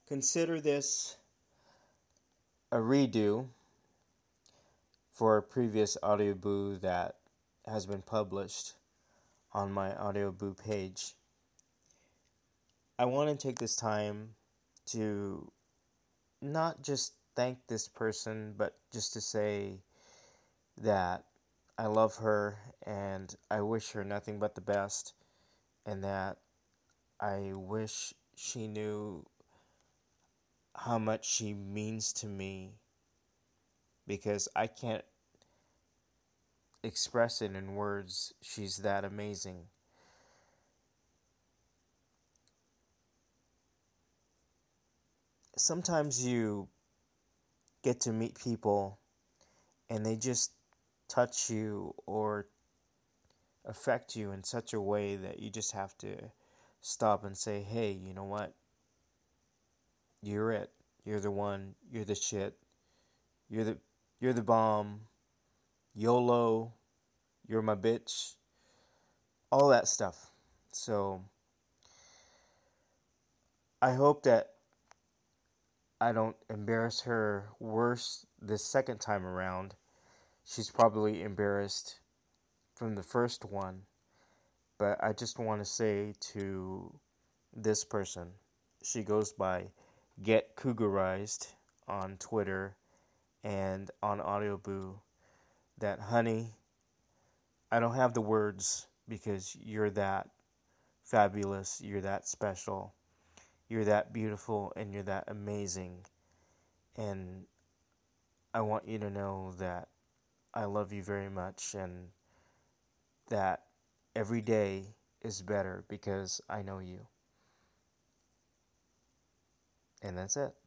Consider this a redo for a previous Audioboo that has been published on my Audioboo page. I want to take this time to not just thank this person, but just to say that I love her and I wish her nothing but the best, and that I wish she knew how much she means to me, because I can't express it in words. She's that amazing. Sometimes you get to meet people and they just touch you or affect you in such a way that you just have to stop and say, hey, you know what? You're it. You're the one. You're the shit. You're the bomb. YOLO. You're my bitch. All that stuff. So I hope that I don't embarrass her worse this second time around. She's probably embarrassed from the first one. But I just want to say to this person, she goes by Get Cougarized on Twitter and on Audioboo, that honey, I don't have the words because you're that fabulous, you're that special, you're that beautiful, and you're that amazing. And I want you to know that I love you very much, and that every day is better because I know you. And that's it.